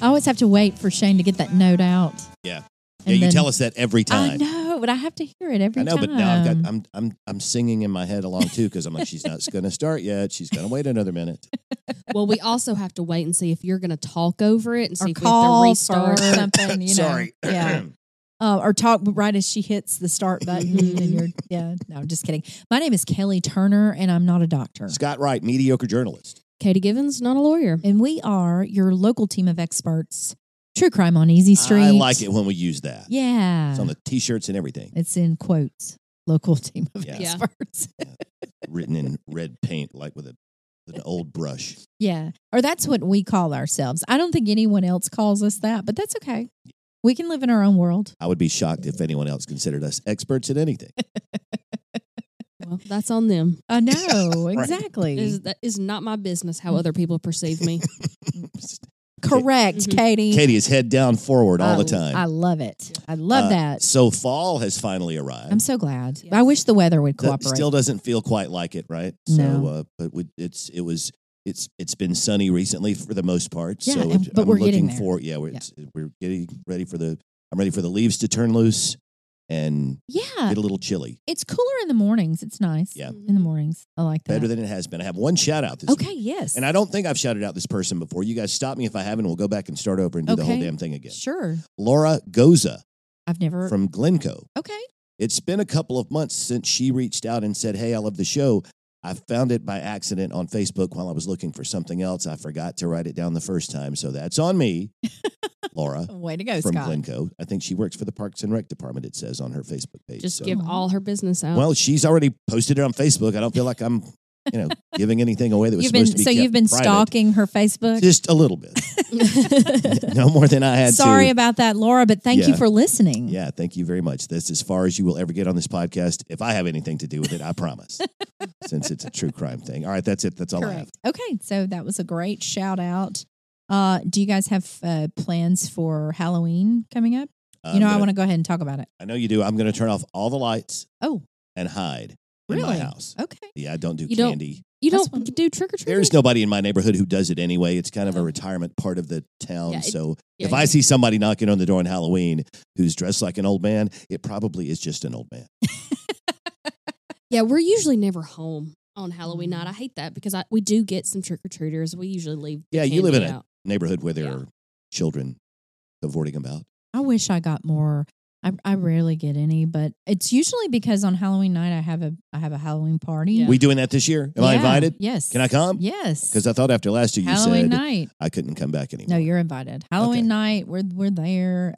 I always have to wait for Shane to get that note out. Yeah. And Yeah, you then- tell us that every time. I know, but I have to hear it every I know, time. but now I'm singing in my head along too because I'm like, she's not going to start yet. She's going to wait another minute. Well, we also have to wait and see if you're going to talk over it and see or if we have call to restart. for something. You know. Sorry. Yeah. Or talk right as she hits the start button. And no, I'm just kidding. My name is Kelly Turner, and I'm not a doctor. Scott Wright, mediocre journalist. Katie Givens, not a lawyer. And we are your local team of experts. True crime on Easy Street. I like it when we use that. Yeah. It's on the T-shirts and everything. It's in quotes. Local team of Yeah. experts. Written in red paint, like with an old brush. Yeah. Or that's what we call ourselves. I don't think anyone else calls us that, but that's okay. We can live in our own world. I would be shocked if anyone else considered us experts in anything. Well, that's on them. I know. Right. Exactly. That is not my business how other people perceive me. Correct, Mhm. Katie. Katie is head down forward all the time. I love it. I love that. So fall has finally arrived. I'm so glad. Yes. I wish the weather would That cooperate. still doesn't feel quite like it, right? No. So, but it's been sunny recently for the most part. Yeah, so but I'm we're getting looking there. for we're getting ready for I'm ready for the leaves to turn loose and Yeah. get a little chilly. It's cooler in the mornings. It's nice. Yeah. In the mornings. I like that. Better than it has been. I have one shout out this week. Okay, yes. And I don't think I've shouted out this person before. You guys stop me if I haven't. We'll go back and start over and do the whole Okay. damn thing again. Sure. Laura Goza I've never. from Glencoe. Okay. It's been a couple of months since she reached out and said, "Hey, I love the show." I found it by accident on Facebook while I was looking for something else. I forgot to write it down the first time, so that's on me, Laura Way to go, from Scott. Glencoe. I think she works for the Parks and Rec department. It says on her Facebook page. Just So- give all her business out. Well, she's already posted it on Facebook. I don't feel like I'm, giving anything away that was supposed to be. You've been private. stalking her Facebook. Just a little bit, no more than I had. Sorry to. about that, Laura, but thank you Yeah. for listening. Yeah, thank you very much. That's as far as you will ever get on this podcast. If I have anything to do with it, I promise. Since it's a true crime thing. All right, that's it. That's all I have. Correct. Okay, so that was a great shout out. Do you guys have plans for Halloween coming up? I want to go ahead and talk about it. I know you do. I'm going to turn off all the lights Oh, and hide in my really? house. Okay. Yeah, I don't do You don't- candy. you That's don't fun. do trick or treat? There's nobody in my neighborhood who does it anyway. It's kind of a Oh. retirement part of the town. Yeah, So yeah, if I see somebody knocking on the door on Halloween who's dressed like an old man, it probably is just an old man. Yeah, we're usually never home on Halloween night. I hate that because we do get some trick or treaters. We usually leave. the Yeah, you live in candy a out. neighborhood where there Yeah. are children cavorting about. I wish I got more. I rarely get any, but it's usually because on Halloween night I have a Halloween party. Yeah. We doing that this year? Am I Yeah. invited? Yes. Can I come? Yes. Because I thought after last year you Halloween said night. I couldn't come back anymore. No, you're invited. Halloween Okay. night, we're there.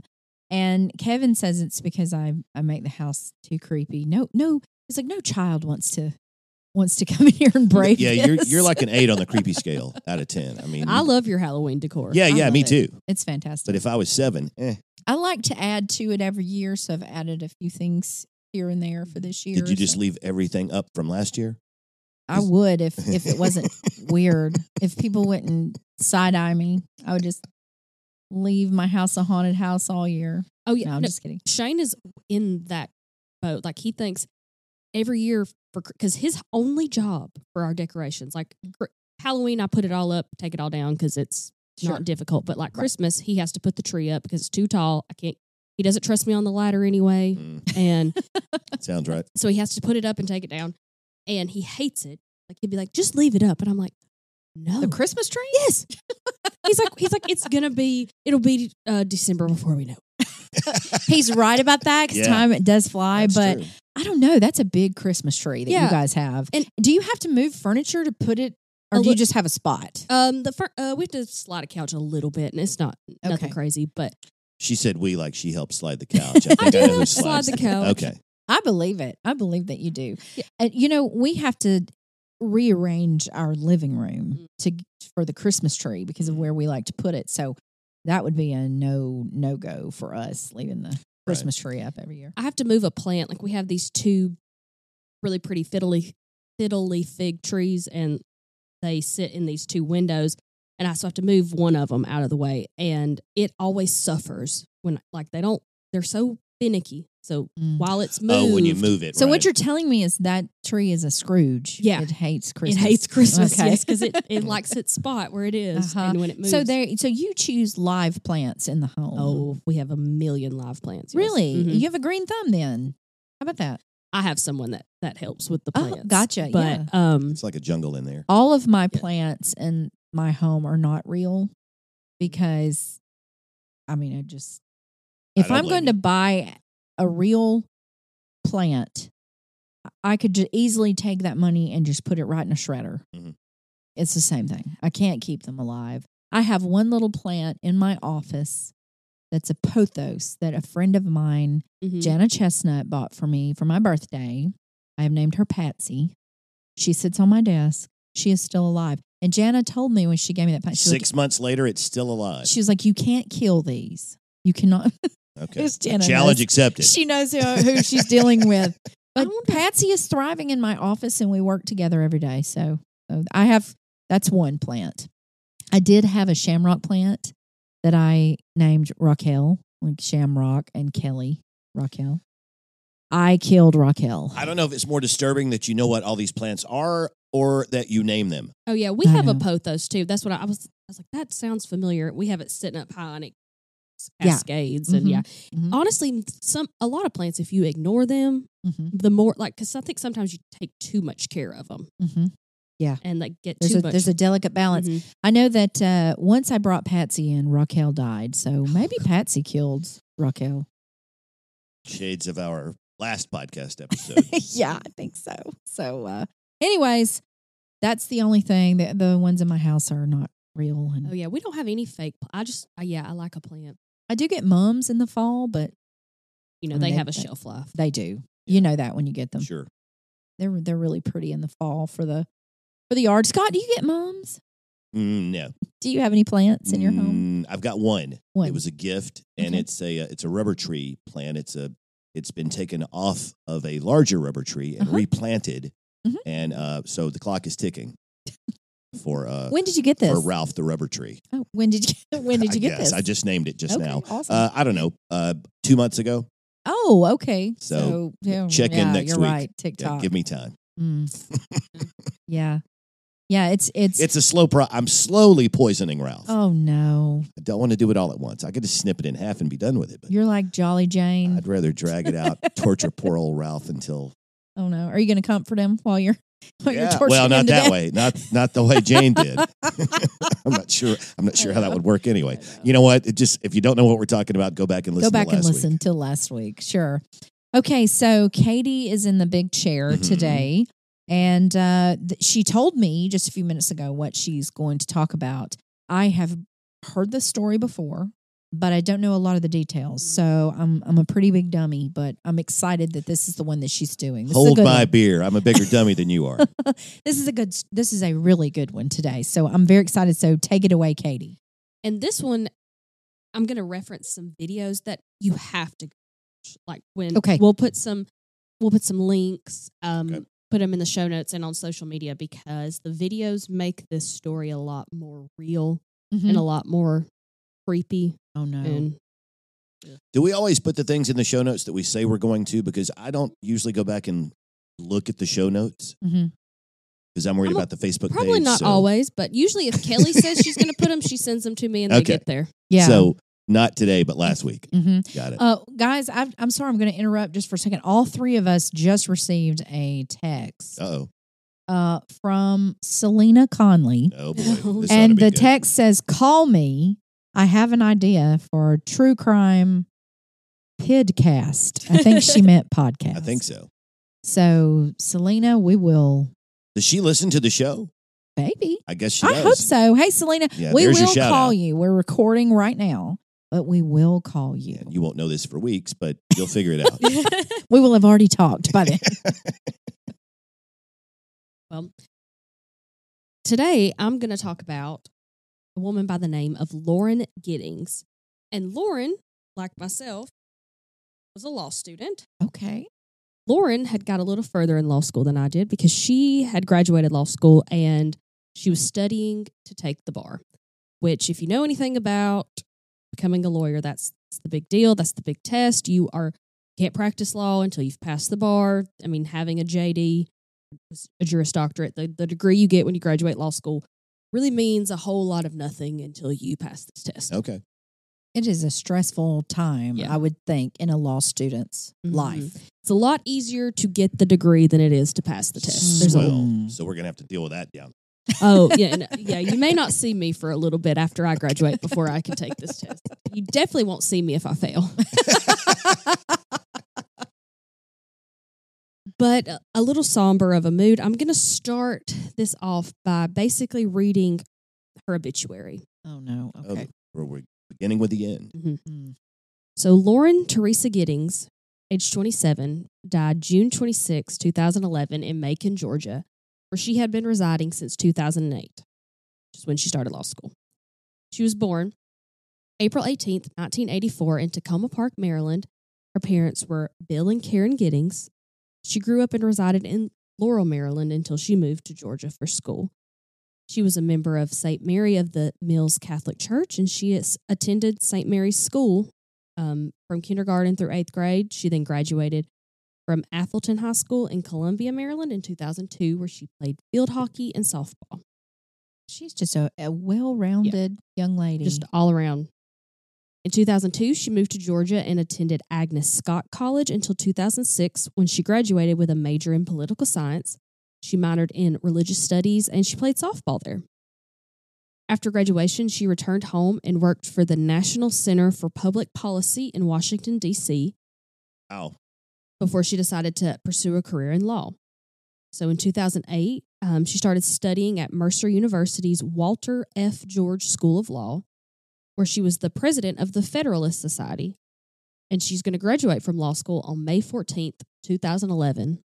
And Kevin says it's because I make the house too creepy. No, it's like no child wants to come in here and break. Yeah, this. you're like an 8 on the creepy scale out of 10. I mean, I love your Halloween decor. yeah, I yeah, love me it. too. It's fantastic. But if I was 7, I like to add to it every year, so I've added a few things here and there for this year. did you just so. leave everything up from last year? I would if it wasn't weird. If people wouldn't side eye me, I would just leave my house a haunted house all year. Oh yeah. No, I'm No, just kidding. Shane is in that boat. Like he thinks every year because his only job for our decorations, like Halloween, I put it all up, take it all down because it's Sure. not difficult. But like Christmas, he has to put the tree up because it's too tall. I can't. He doesn't trust me on the ladder anyway, and Sounds right. so he has to put it up and take it down. And he hates it. Like he'd be like, "Just leave it up," and I'm like, "No." The Christmas tree? Yes. He's like, it'll be December before we know. He's right about that because Yeah. time it does fly. That's but true. I don't know. That's a big Christmas tree that you Yeah. guys have. And- do you have to move furniture to put it, or A do you li- just have a spot? We have to slide a couch a little bit, and it's not nothing Okay. crazy, but She said we like she helped slide the couch. I think I do know who help slide slides the couch. Okay. I believe it. I believe that you do. Yeah. And we have to rearrange our living room for the Christmas tree because of where we like to put it. So that would be a no go for us leaving the Christmas tree up every year. I have to move a plant. Like we have these two really pretty fiddly fig trees, and they sit in these two windows. And I still have to move one of them out of the way, and it always suffers when like they're so finicky. So Mm. while it's moved, Oh, when you move it. So right. what you're telling me is that tree is a Scrooge. Yeah. It hates it Christmas. hates Christmas, Okay. yes, because it likes its spot where it is, Uh-huh. and when it moves. So you choose live plants in the home. oh, we have a million live plants. Yes. really? Mhm. You have a green thumb then? How about that? I have someone that helps with the Oh, plants. gotcha, But It's like a jungle in there. All of my Yeah. plants in my home are not real because, I mean, if don't I'm blame going you. to buy a real plant, I could easily take that money and just put it right in a shredder. Mhm. It's the same thing. I can't keep them alive. I have one little plant in my office that's a pothos that a friend of mine, mhm. Jana Chestnut, bought for me for my birthday. I have named her Patsy. She sits on my desk. She is still alive. And Jana told me when she gave me that plant, she was 6 months later, it's still alive. she was like, "You can't kill these. You cannot." Okay. It's Jana Challenge knows. accepted. She knows who she's dealing with. I But wonder- Patsy is thriving in my office, and we work together every day. So that's one plant. I did have a shamrock plant that I named Raquel, like Shamrock and Kelly Raquel. I killed Raquel. I don't know if it's more disturbing that you know what all these plants are or that you name them. Oh yeah, we I have a know. pothos too. That's what I was like, that sounds familiar. We have it sitting up high and it Yeah. cascades and Mhm. yeah. Mhm. Honestly, a lot of plants, if you ignore them, Mm-hmm. the more because I think sometimes you take too much care of them Mm-hmm. and like get There's too a much. there's a delicate balance. Mhm. I know that once I brought Patsy in, Raquel died. So maybe Patsy killed Raquel. Shades of our last podcast episode. Yeah, I think so. So, anyways, that's the only thing. The ones in my house are not real. And Oh yeah, we don't have any fake. I like a plant. I do get mums in the fall, but You know, I mean, they they- have a they- shelf life. they do. Yeah. You know that when you get them. Sure. They're really pretty in the fall for the yard. Scott, do you get mums? No. Do you have any plants in your home? I've got one. One. It was a gift, and Okay. it's a rubber tree plant. It's been taken off of a larger rubber tree and Uh-huh. replanted, Mhm. and so the clock is ticking for When did you get this? for Ralph the rubber tree. Oh, when did you get this? I just named it just Okay, now. awesome. I don't know. 2 months ago. Oh, okay. So, yeah, check in next you're week. right. Yeah, TikTok. give me time. Mm. yeah. Yeah, it's It's a slow I'm slowly poisoning Ralph. oh no. I don't want to do it all at once. I could just snip it in half and be done with it. But You're like Jolly Jane. I'd rather drag it out, torture poor old Ralph until Oh no. Are you going to comfort him while you're yeah. torturing Well, him not to that death? way. Not the way Jane did. I'm not sure how that would work anyway. You know what? If you don't know what we're talking about, go back and listen. Go back to and last listen week. to last week. Sure. Okay, so Katie is in the big chair Mhm. today, and she told me just a few minutes ago what she's going to talk about. I have heard the story before, but I don't know a lot of the details. So I'm a pretty big dummy, but I'm excited that this is the one that she's doing. This is a Hold good my one. beer. I'm a bigger dummy than you are. This is a really good one today. So I'm very excited. So take it away, Katie. And this one, I'm going to reference some videos that you have to watch. Like when Okay. we'll put some links, Okay. put them in the show notes and on social media because the videos make this story a lot more real and a lot more creepy. Oh no. And Do we always put the things in the show notes that we say we're going to? Because I don't usually go back and look at the show notes hmm because I'm worried I'm about the Facebook probably page. not so- always, but usually if Kelly says she's going to put them, she sends them to me and they Okay. get there. Yeah. So not today, but last week. hmm Got it. Guys, I'm sorry. I'm going to interrupt just for a second. All three of us just received a text Uh-oh. from Selena Conley. Oh, boy. This ought to And be the good. text says, "Call me. I have an idea for a true crime podcast." I think she meant podcast. I think so. So, Selena, we will, Does she listen to the show? maybe. I guess she I does. hope so. Hey, Selena, Yeah, we there's your will shout call out. you. We're recording right now, but we will call you. Yeah, you won't know this for weeks, but you'll figure it out. We will have already talked by then. Well, today I'm going to talk about a woman by the name of Lauren Giddings. And Lauren, like myself, was a law student. Okay. Lauren had got a little further in law school than I did because she had graduated law school and she was studying to take the bar, which, if you know anything about becoming a lawyer, that's the big deal. That's the big test. You are can't practice law until you've passed the bar. I mean, having a JD, a Juris Doctorate, the degree you get when you graduate law school, really means a whole lot of nothing until you pass this test. Okay. It is a stressful time, Yeah. I would think, in a law student's Mhm. life. It's a lot easier to get the degree than it is to pass the test. There's a Well, so we're going to have to deal with that down. Oh, yeah. Yeah. You may not see me for a little bit after I graduate before I can take this test. You definitely won't see me if I fail. But a little somber of a mood. I'm going to start this off by basically reading her obituary. Oh, no. Okay. We're beginning with the end. Mm. So, Lauren Teresa Giddings, age 27, died June 26, 2011, in Macon, Georgia, where she had been residing since 2008, which is when she started law school. She was born April 18th, 1984, in Tacoma Park, Maryland. Her parents were Bill and Karen Giddings. She grew up and resided in Laurel, Maryland until she moved to Georgia for school. She was a member of St. Mary of the Mills Catholic Church, and she attended St. Mary's School from kindergarten through 8th grade. She then graduated from Atholton High School in Columbia, Maryland in 2002, where she played field hockey and softball. She's just a well-rounded young lady. Just all around. In 2002, she moved to Georgia and attended Agnes Scott College until 2006, when she graduated with a major in political science. She minored in religious studies, and she played softball there. After graduation, she returned home and worked for the National Center for Public Policy in Washington, D.C., Wow. before she decided to pursue a career in law. So in 2008, she started studying at Mercer University's Walter F. George School of Law, where she was the president of the Federalist Society. And she's going to graduate from law school on May 14th, 2011.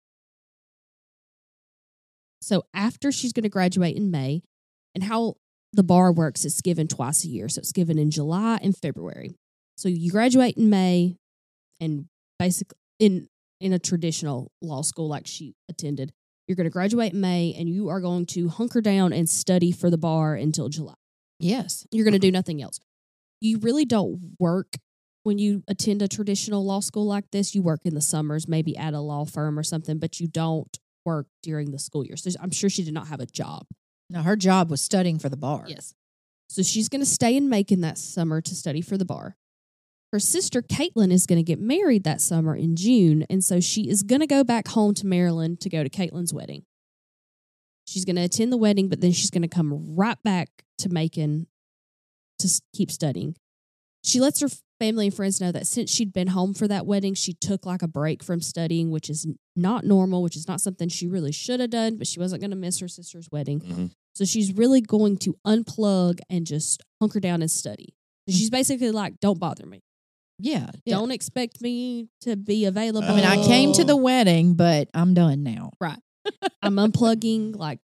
So after she's going to graduate in May, and how the bar works, it's given twice a year. So it's given in July and February. So you graduate in May, and basically in a traditional law school like she attended, you're going to graduate in May, and you are going to hunker down and study for the bar until July. yes. You're going to do nothing else. You really don't work when you attend a traditional law school like this. You work in the summers, maybe at a law firm or something, but you don't work during the school year. So I'm sure she did not have a job. Now, her job was studying for the bar. Yes. So she's going to stay in Macon that summer to study for the bar. Her sister, Caitlin, is going to get married that summer in June, and so she is going to go back home to Maryland to go to Caitlin's wedding. She's going to attend the wedding, but then she's going to come right back to Macon to keep studying. She lets her family and friends know that since she'd been home for that wedding, she took like a break from studying, which is not normal, which is not something she really should have done, but she wasn't going to miss her sister's wedding. Mm-hmm. So she's really going to unplug and just hunker down and study. So she's basically like, don't bother me. Yeah. Don't expect me to be available. I mean, I came to the wedding, but I'm done now. Right. I'm unplugging. Like,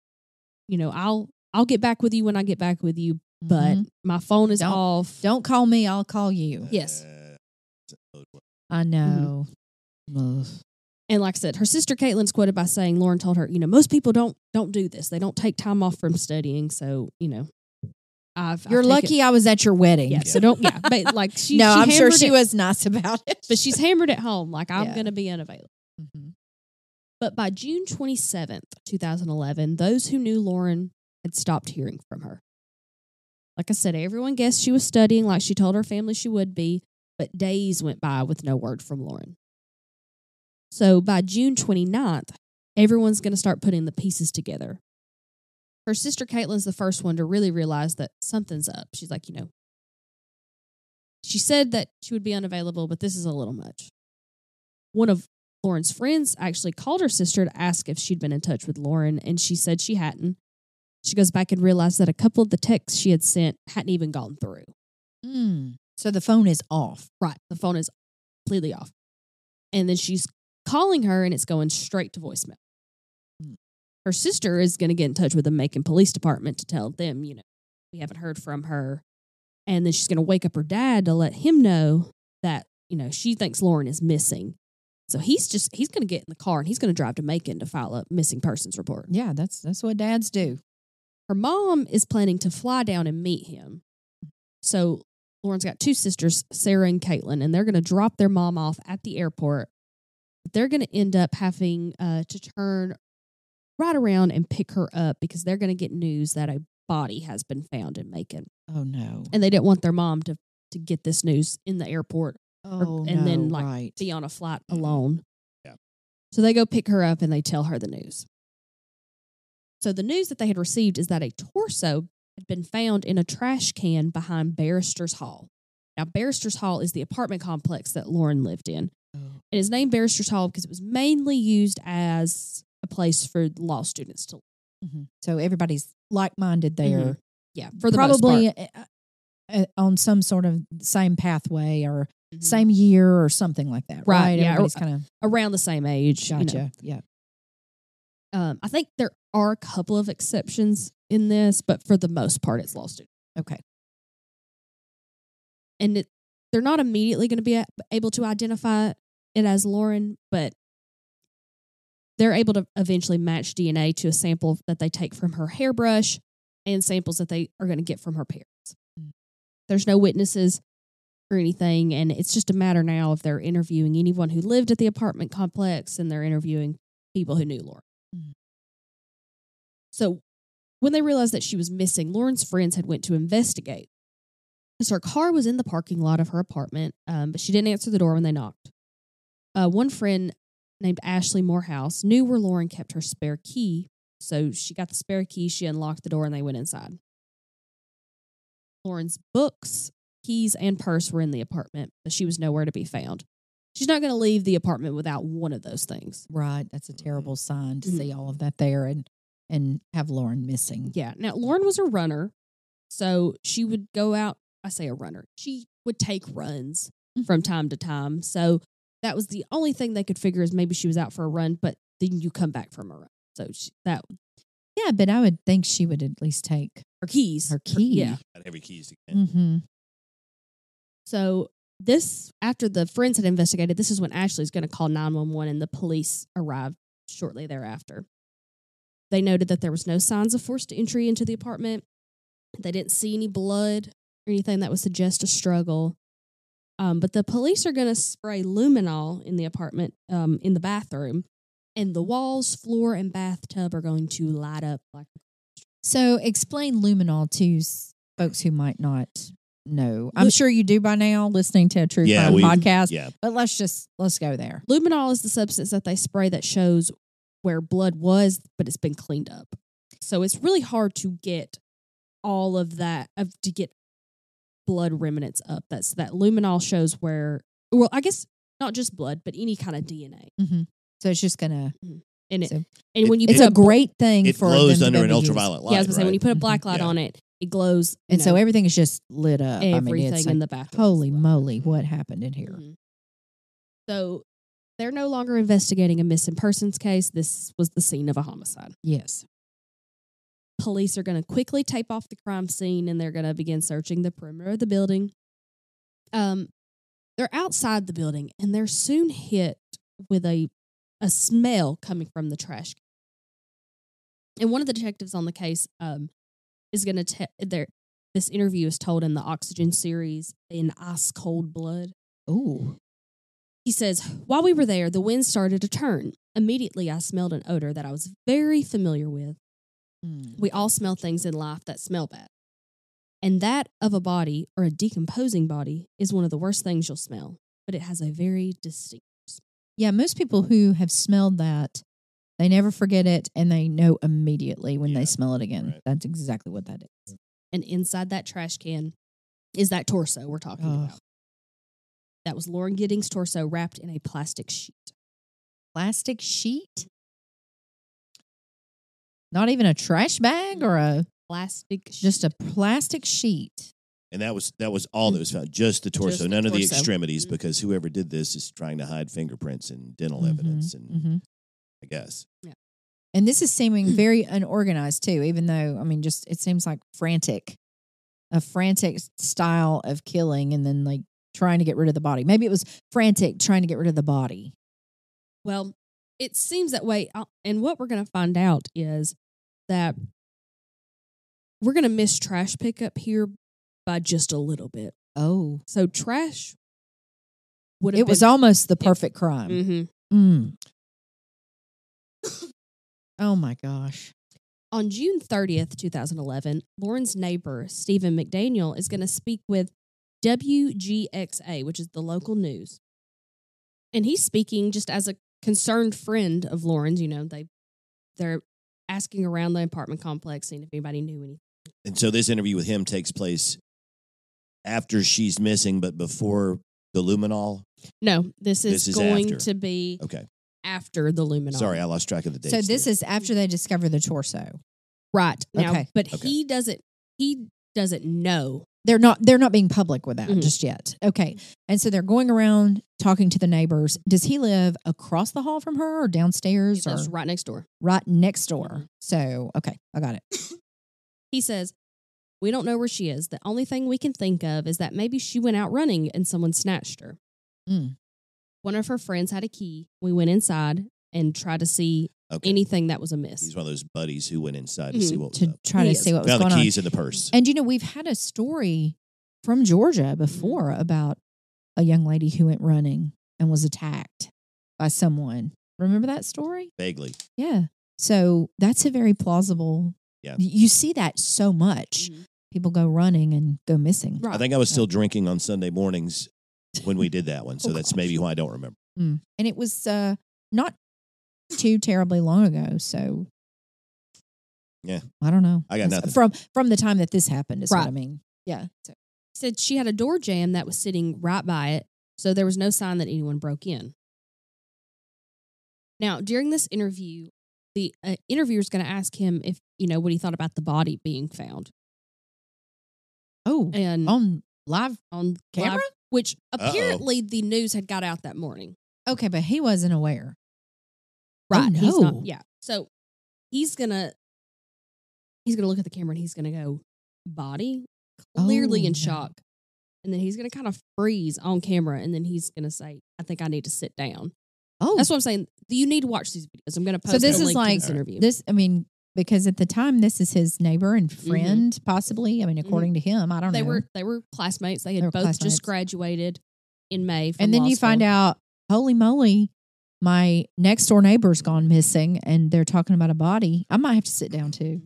I'll get back with you when I get back with you, but Mhm. my phone is Don't- off. Don't call me, I'll call you. Yes. I know. Ugh. And like I said, her sister Caitlin's quoted by saying, Lauren told her, most people don't do this. They don't take time off from studying. So, I've You're taken- lucky I was at your wedding. Yeah. So don't. Yeah. But like she. No, she I'm sure hammered she it, was nice about it. But she's hammered it home. Like I'm Yeah. going to be unavailable. Mhm. But by June 27th, 2011, those who knew Lauren had stopped hearing from her. Like I said, everyone guessed she was studying like she told her family she would be, but days went by with no word from Lauren. So by June 29th, everyone's going to start putting the pieces together. Her sister Caitlin's the first one to really realize that something's up. She's like, she said that she would be unavailable, but this is a little much. One of Lauren's friends actually called her sister to ask if she'd been in touch with Lauren, and she said she hadn't. She goes back and realized that a couple of the texts she had sent hadn't even gone through. So the phone is off. Right. The phone is completely off. And then she's calling her, and it's going straight to voicemail. Her sister is going to get in touch with the Macon Police Department to tell them, we haven't heard from her. And then she's going to wake up her dad to let him know that, she thinks Lauren is missing. So he's going to get in the car and he's going to drive to Macon to file a missing persons report. Yeah, that's what dads do. Her mom is planning to fly down and meet him. So Lauren's got two sisters, Sarah and Caitlin, and they're going to drop their mom off at the airport they're going to end up having to turn right around and pick her up because they're going to get news that a body has been found in Macon. Oh, no. And they didn't want their mom to get this news in the airport and then right. be on a flight alone. Yeah. So they go pick her up and they tell her the news. So the news that they had received is that a torso had been found in a trash can behind Barrister's Hall. Now, Barrister's Hall is the apartment complex that Lauren lived in. Oh. It is named Barrister's Hall because it was mainly used as a place for law students to live. Mm-hmm. So everybody's like-minded there. Mm-hmm. Yeah, for the probably most part. On some sort of same pathway or Mhm. same year or something like that. Right, Right. yeah, Everybody's kind of around the same age. you know. gotcha. Yeah. I think there are a couple of exceptions in this, but for the most part, it's law students. Okay. And they're not immediately going to be able to identify it as Lauren, but they're able to eventually match DNA to a sample that they take from her hairbrush and samples that they are going to get from her parents. Mm. There's no witnesses or anything, and it's just a matter now of they're interviewing anyone who lived at the apartment complex and they're interviewing people who knew Lauren. Mm. So when they realized that she was missing, Lauren's friends had went to investigate. So her car was in the parking lot of her apartment, but she didn't answer the door when they knocked. One friend named Ashley Morehouse knew where Lauren kept her spare key, so she got the spare key, she unlocked the door, and they went inside. Lauren's books, keys, and purse were in the apartment, but she was nowhere to be found. She's not going to leave the apartment without one of those things. Right. That's a terrible sign to Mhm. see all of that there and have Lauren missing. Yeah. Now, Lauren was a runner, so she would go out. I say a runner. She would take runs from time to time. So that was the only thing they could figure is maybe she was out for a run, but then you come back from a run. So Yeah, but I would think she would at least take her keys. her key. Yeah. Got every keys to get. Mm-hmm. So after the friends had investigated, this is when Ashley's going to call 911 and the police arrived shortly thereafter. They noted that there was no signs of forced entry into the apartment. They didn't see any blood or anything that would suggest a struggle. But the police are going to spray luminol in the apartment, in the bathroom, and the walls, floor, and bathtub are going to light up like. So explain luminol to folks who might not know. I'm sure you do by now, listening to a true crime podcast. Yeah. But let's go there. Luminol is the substance that they spray that shows where blood was, but it's been cleaned up. So it's really hard to get all of that to get blood remnants up. That luminol shows where. Well, I guess not just blood, but any kind of DNA. Mm-hmm. So it's just gonna. And So when you it's put a great thing It for glows them to under be an able to use. ultraviolet light. Yeah, I was gonna say when you put a Mhm. black light Yeah. on it, it glows. And so everything is just lit up. everything I mean, it's in like, the bathroom. holy moly, what happened in here? Mhm. So they're no longer investigating a missing persons case. This was the scene of a homicide. Yes. Police are going to quickly tape off the crime scene and they're going to begin searching the perimeter of the building. They're outside the building and they're soon hit with a smell coming from the trash can. And one of the detectives on the case is going to this interview is told in the Oxygen series in Ice Cold Blood. Ooh. He says, while we were there, the wind started to turn. Immediately, I smelled an odor that I was very familiar with. Mm. We all smell things in life that smell bad. And that of a body or a decomposing body is one of the worst things you'll smell, but it has a very distinct smell. Yeah, most people who have smelled that, they never forget it and they know immediately when Yeah, they smell it again. right. That's exactly what that is. And inside that trash can is that torso we're talking Oh. about. That was Lauren Giddings' torso wrapped in a plastic sheet. Plastic sheet? Not even a trash bag or Plastic sheet. just a plastic sheet. And that was all that was found, just the torso, Just the none of the torso. extremities, Mhm. because whoever did this is trying to hide fingerprints and dental Mhm, evidence, and mhm. I guess. And this is seeming very unorganized too, even though, I mean, just it seems like a frantic style of killing and then like trying to get rid of the body. Maybe it was frantic trying to get rid of the body. Well, it seems that way. And what we're going to find out is that we're going to miss trash pickup here by just a little bit. Oh. So trash would have It was almost the perfect crime. Mm-hmm. Oh my gosh. On June 30th, 2011, Lauren's neighbor, Stephen McDaniel, is going to speak with WGXA, which is the local news. And he's speaking just as a concerned friend of Lauren's. You know, they're asking around the apartment complex, seeing if anybody knew anything. And so this interview with him takes place after she's missing, but before the luminol? No, this is going after. to be after the luminol. Sorry, I lost track of the dates. So this is after they discover the torso. Right. Now, Okay. but he doesn't know. They're not being public with that Mhm. just yet. Okay. And so they're going around talking to the neighbors. Does he live across the hall from her or downstairs That's or right next door. right next door? Mhm. So, okay, I got it. He says, "We don't know where she is. The only thing we can think of is that maybe she went out running and someone snatched her. Mm. One of her friends had a key. We went inside and tried to see anything that was amiss." He's one of those buddies who went inside to see what was To up. try He to is. see what was Found going the on. keys in the purse. And we've had a story from Georgia before about a young lady who went running and was attacked by someone. Remember that story? Vaguely. Yeah. So that's a very plausible. Yeah. You see that so much. Mhm. People go running and go missing. Right. I think I was still drinking on Sunday mornings when we did that one. So Oh, that's gosh. maybe why I don't remember. And it was not too terribly long ago. So Yeah. I don't know. I got It's nothing. From the time that this happened is what Right. I mean. Yeah. So, He said she had a door jamb that was sitting right by it, so there was no sign that anyone broke in. Now, during this interview, the interviewer is going to ask him if, what he thought about the body being found. oh, And on live. on camera? live- which apparently the news had got out that morning. Okay, but he wasn't aware. Right. Oh, He's no. not, yeah. So he's gonna look at the camera and he's gonna go, body? Clearly Oh, in no. shock. And then he's gonna kind of freeze on camera and then he's gonna say, I think I need to sit down. Oh, That's what I'm saying. You need to watch these videos. I'm gonna post so this a is link to like this interview. this. I mean, because at the time, this is his neighbor and friend, possibly. I mean, according to him, I don't they know. were classmates. They They had were both classmates. just graduated in May from And then law you find school. out, holy moly, my next door neighbor's gone missing, and they're talking about a body. I might have to sit down too.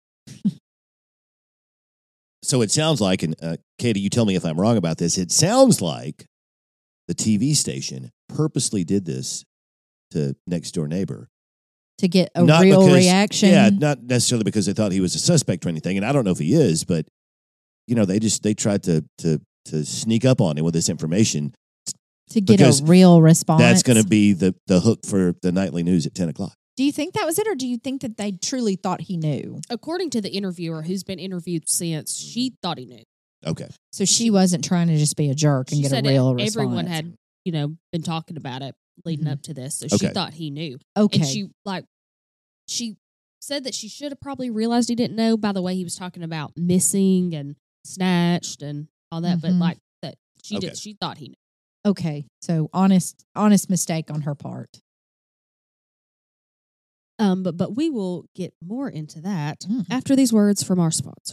So it sounds like, and Katie, you tell me if I'm wrong about this, it sounds like the TV station purposely did this to Next Door Neighbor. To get a Not real because- reaction. Yeah, not necessarily because they thought he was a suspect or anything, and I don't know if he is, but they tried to sneak up on him with this information. to get because a real response. That's going to be the hook for the nightly news at 10:00. Do you think that was it, or do you think that they truly thought he knew? According to the interviewer who's been interviewed since, she thought he knew. Okay. So she wasn't trying to just be a jerk and She get a said real that response. everyone had, been talking about it leading Mhm. up to this. So Okay. she thought he knew. Okay. And she said that she should have probably realized he didn't know by the way he was talking about missing and snatched and all that. But Mhm. that Okay. she thought he knew. Okay. So honest mistake on her part. But we will get more into that Mhm. after these words from our sponsors.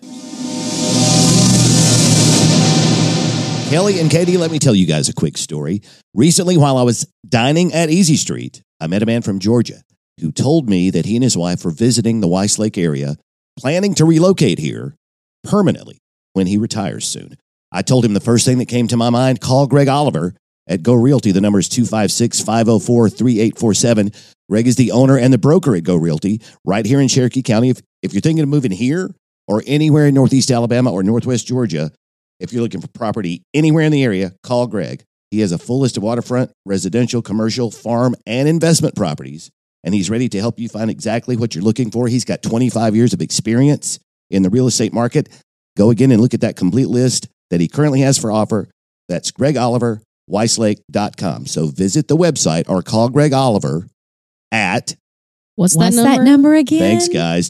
Kelly and Katie, let me tell you guys a quick story. Recently, while I was dining at Easy Street, I met a man from Georgia who told me that he and his wife were visiting the Weiss Lake area, planning to relocate here permanently when he retires soon. I told him the first thing that came to my mind, call Greg Oliver at Go Realty. The number is 256-504-3847. Greg is the owner and the broker at Go Realty right here in Cherokee County. If you're thinking of moving here or anywhere in Northeast Alabama or Northwest Georgia, if you're looking for property anywhere in the area, call Greg. He has a full list of waterfront, residential, commercial, farm, and investment properties, and he's ready to help you find exactly what you're looking for. He's got 25 years of experience in the real estate market. Go again and look at that complete list that he currently has for offer. That's Greg Oliver, WeissLake.com. So visit the website or call Greg Oliver at, What's What's that number again? thanks guys,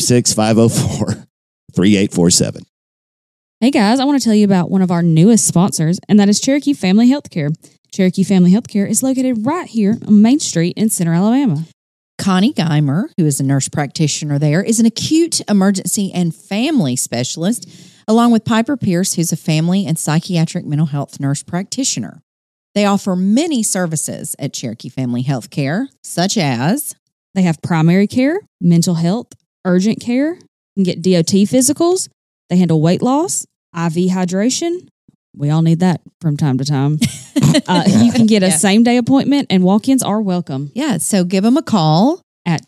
256-504-3847. Hey guys, I want to tell you about one of our newest sponsors, and that is Cherokee Family Healthcare. Cherokee Family Healthcare is located right here on Main Street in Center, Alabama. Connie Geimer, who is a nurse practitioner there, is an acute emergency and family specialist, along with Piper Pierce, who's a family and psychiatric mental health nurse practitioner. They offer many services at Cherokee Family Healthcare, such as They have primary care, mental health, urgent care. You can get DOT physicals. They handle weight loss, IV hydration. We all need that from time to time. You can get a same day appointment, and walk ins are welcome Yeah, so give them a call. at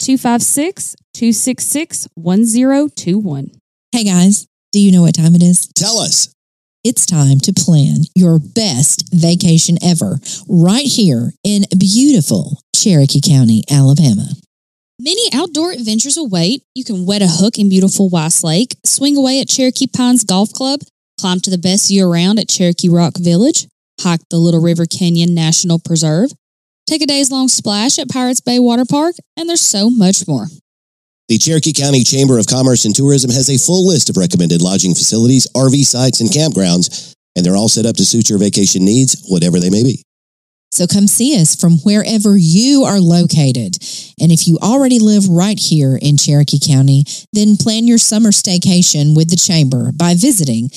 256-266-1021. Hey guys, do you know what time it is? Tell us. It's time to plan your best vacation ever right here in beautiful Cherokee County, Alabama. Many outdoor adventures await. You can wet a hook in beautiful Weiss Lake, swing away at Cherokee Pines Golf Club, climb to the best view around at Cherokee Rock Village, hike the Little River Canyon National Preserve, take a days-long splash at Pirates Bay Water Park, and there's so much more. The Cherokee County Chamber of Commerce and Tourism has a full list of recommended lodging facilities, RV sites, and campgrounds, and they're all set up to suit your vacation needs, whatever they may be. So come see us from wherever you are located. And if you already live right here in Cherokee County, then plan your summer staycation with the Chamber by visiting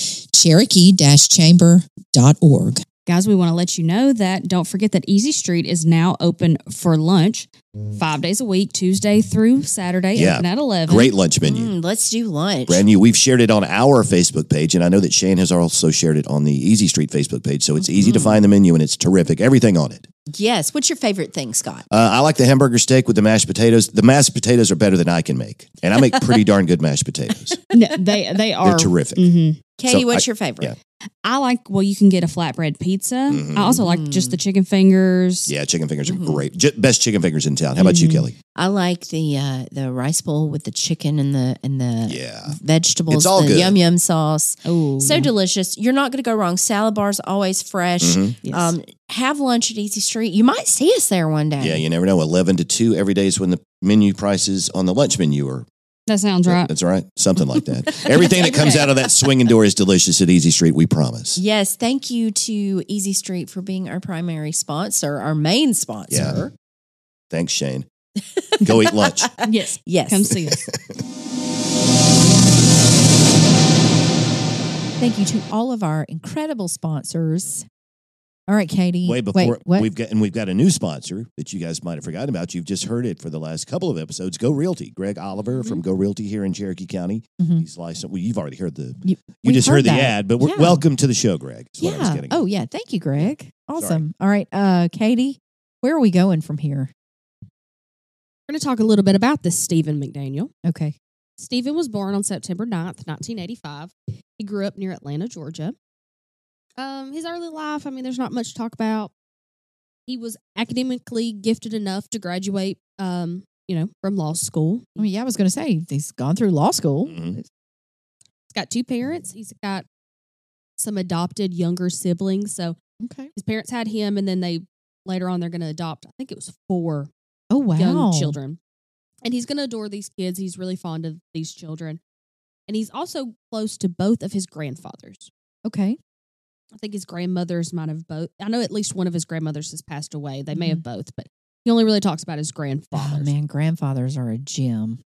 cherokee-chamber.org. Guys, we want to let you know that don't forget that Easy Street is now open for lunch 5 days a week, Tuesday through Saturday, Yeah. open at 11. Great lunch menu. Let's do lunch. Brand new. We've shared it on our Facebook page, and I know that Shane has also shared it on the Easy Street Facebook page. So it's easy to find the menu, and it's terrific. Everything on it. Yes. What's your favorite thing, Scott? I like the hamburger steak with the mashed potatoes. The mashed potatoes are better than I can make, and I make pretty darn good mashed potatoes. No, they are They're terrific. Mhm. Katie, So what's your favorite? yeah. I like, you can get a flatbread pizza. Mhm. I also like just the chicken fingers. Yeah, chicken fingers are great. Best chicken fingers in town. How about you, Kelly? I like the rice bowl with the chicken and the Yeah. vegetables, It's all the good. yum yum sauce. Oh, So delicious. You're not going to go wrong. Salad bars always fresh. Mhm. yes. Have lunch at Easy Street. You might see us there one day. Yeah, you never know. 11 to 2 every day is when the menu prices on the lunch menu are. that sounds right. That's right. Something like that. Everything that comes out of that swinging door is delicious at Easy Street, we promise. Yes, thank you to Easy Street for being our primary sponsor, our main sponsor. Thanks, Shane. Go eat lunch. Yes. Yes. Come see us. Thank you to all of our incredible sponsors. All right, Katie. Way before what? we've got a new sponsor that you guys might have forgotten about. You've just heard it for the last couple of episodes. Go Realty. Greg Oliver from Go Realty here in Cherokee County. Mhm. He's licensed. Well, you've already heard the. You You just heard the that. ad, but we're Yeah. welcome to the show, Greg. Is what I was Yeah. getting. Oh, at. yeah. Thank you, Greg. Awesome. All right, Katie, where are we going from here? We're going to talk a little bit about this Stephen McDaniel. Okay. Stephen was born on September 9th, 1985. He grew up near Atlanta, Georgia. His early life, there's not much to talk about. He was academically gifted enough to graduate, from law school. I mean, yeah, I was going to say he's gone through law school. Mhm. He's got 2 parents. He's got some adopted younger siblings. So Okay. his parents had him, and then later on they're going to adopt, I think it was 4 Oh, wow. young children. And he's going to adore these kids. He's really fond of these children. And he's also close to both of his grandfathers. Okay. I think his grandmothers might have both. I know at least one of his grandmothers has passed away. They may Mhm. have both, but he only really talks about his Oh, grandfathers. man, grandfathers are a gem.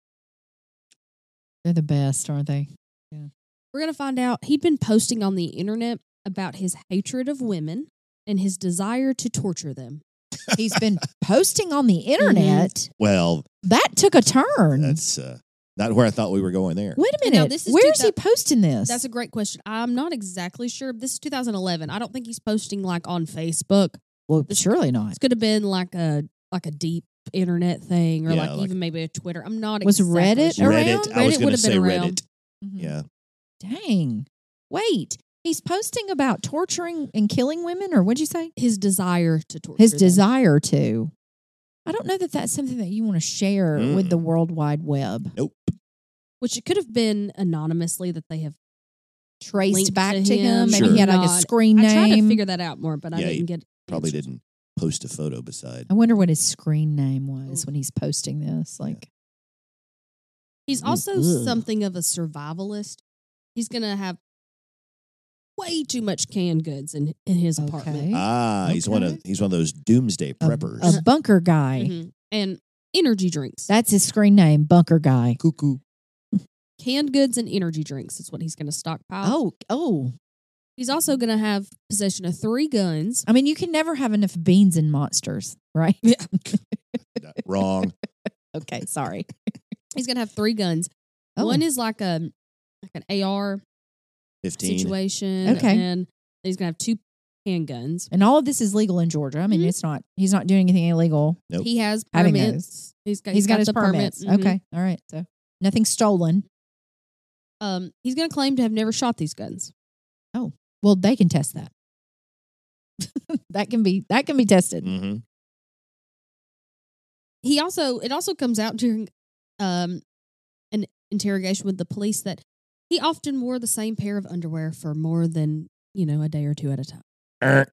They're the best, aren't they? We're going to find out he'd been posting on the internet about his hatred of women and his desire to torture them. He's been posting on the internet. Well, That took a turn. that's not where I thought we were going there. Wait a And now minute. this is Where's he posting this? That's a great question. I'm not exactly sure. This is 2011. I don't think he's posting like on Facebook. well, surely not. This could have been like a deep internet thing, or Yeah, like- even maybe a Twitter. I'm not Was exactly Reddit sure. around? Reddit. I was Reddit going would to have been say around. Reddit. Mhm. Yeah. Dang. Wait. He's posting about torturing and killing women, or what'd you say? His desire to torture. His them. desire to. I don't know that that's something that you want to share with the Mm. World Wide Web. Nope. Which it could have been anonymously that they have Traced linked back to to him. him. Maybe Sure. he had like a Not. screen I tried to name. figure that out more, but I Yeah, didn't get. Probably answers. didn't post a photo beside. I wonder what his screen name was when he's posting this. Like, He's also Ugh. something of a survivalist. He's gonna have way too much canned goods in his apartment. okay. Ah, he's one Okay. of those doomsday A- preppers. A bunker guy. Mhm. And energy drinks. That's his screen name, bunker guy. Cuckoo. Canned goods and energy drinks is what he's going to stockpile. Oh. He's also going to have possession of 3 guns. I mean, you can never have enough beans in monsters, right? Wrong. Okay, sorry. He's going to have 3 guns. Oh. One is like an AR 15. situation. Okay. And he's going to have 2 handguns. And all of this is legal in Georgia. I mean, Mhm. he's not doing anything illegal. Nope. He has Having permits. He's got His the permits. Mhm. Okay, all right. So nothing stolen. He's going to claim to have never shot these guns. Well, they can test that. that can be tested. Mm-hmm. It also comes out during an interrogation with the police that he often wore the same pair of underwear for more than, a day or 2 at a time.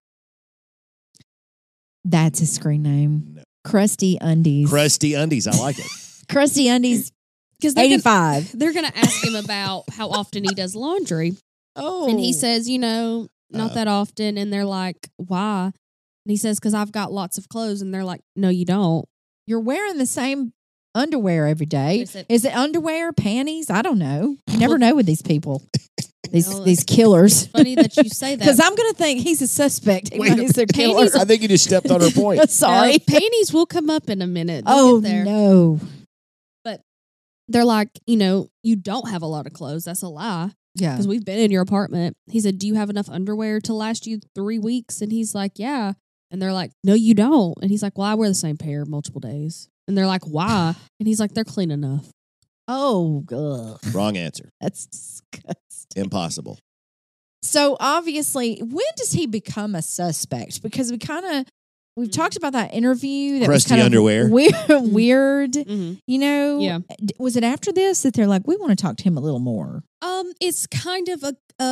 That's his screen name. No. Crusty Undies. Crusty Undies. I like it. Crusty Undies. Because 85. they're going to ask him about how often he does laundry. Oh, And he says, not that often. And they're like, why? And he says, because I've got lots of clothes. And they're like, no, you don't. you're wearing the same underwear every day. Is it- Is it underwear, panties? I don't know. You never know with these people. Well, These killers. Funny that you say that. Because I'm going to think he's a suspect. Wait a He's a minute. killer. I think you just stepped on her point. Sorry. Panties will come up in a minute. We'll Oh, get there. no. They're like, you don't have a lot of clothes. That's a lie. Yeah. Because we've been in your apartment. He said, do you have enough underwear to last you 3 weeks? And he's like, yeah. And they're like, no, you don't. And he's like, well, I wear the same pair multiple days. And they're like, why? And he's like, they're clean enough. Oh, ugh. Wrong answer. That's disgusting. Impossible. So obviously, when does he become a suspect? Because we've talked about that interview that was Crusty kind of underwear. weird. Mm-hmm. Yeah. Was it after this that they're like, we want to talk to him a little more? It's kind of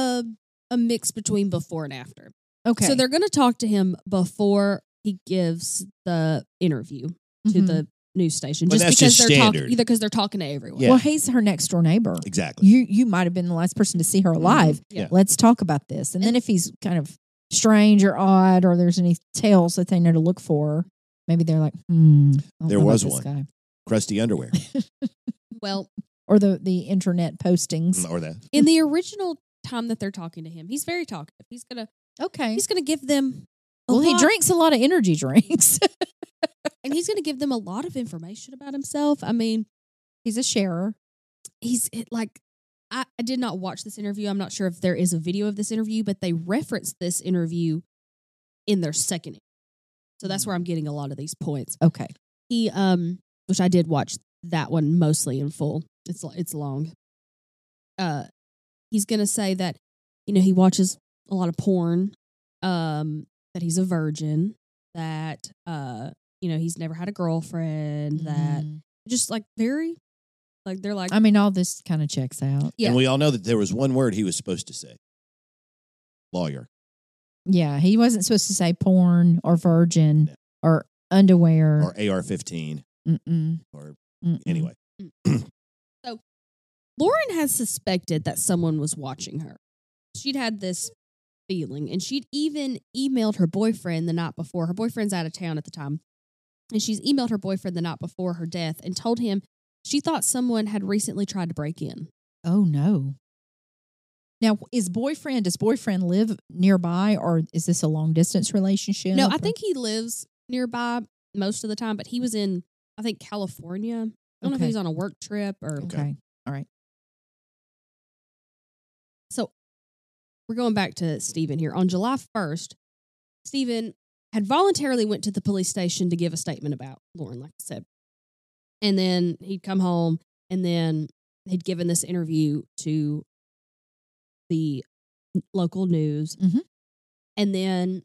a mix between before and after. Okay. So they're going to talk to him before he gives the interview to Mhm. the news station, Well, just that's because just they're talking. standard. Either because they're talking to everyone. Yeah. Well, he's her next door neighbor. Exactly. You might have been the last person to see her alive. Yeah. Let's talk about this. And then if he's kind of strange or odd, or there's any tales that they know to look for, maybe they're like, I don't There know about was this one. guy. Crusty underwear. Well, Or the internet postings. Or that. in the original time that they're talking to him, he's very talkative. He's Okay. gonna give them. Well, he lot- drinks a lot of energy drinks. and he's gonna give them a lot of information about himself. I mean, He's a sharer. he's like. I did not watch this interview. I'm not sure if there is a video of this interview, but they referenced this interview in their second interview. So that's where I'm getting a lot of these points. Okay. He which I did watch that one mostly in full. It's long. He's gonna say that he watches a lot of porn, that he's a virgin, that he's never had a girlfriend, that Mhm. just like very like they're like I mean, all this kind of checks out. Yeah. And we all know that there was one word he was supposed to say. Lawyer. Yeah. He wasn't supposed to say porn or virgin No. or underwear. Or AR-15. Mm-mm. Or Mm-mm. anyway. Lauren has suspected that someone was watching her. She'd had this feeling, and she'd even emailed her boyfriend the night before. Her boyfriend's out of town at the time, and she's emailed her boyfriend the night before her death and told him she thought someone had recently tried to break in. Oh, no. Now, does boyfriend live nearby, or is this a long distance relationship? No, I or- think he lives nearby most of the time, but he was in, I think, California. I don't know if Okay. he's on a work trip or. Okay. All right. So we're going back to Stephen here. On July 1st, Stephen had voluntarily went to the police station to give a statement about Lauren, like I said. And then he'd come home, and then he'd given this interview to the local news. Mhm. And then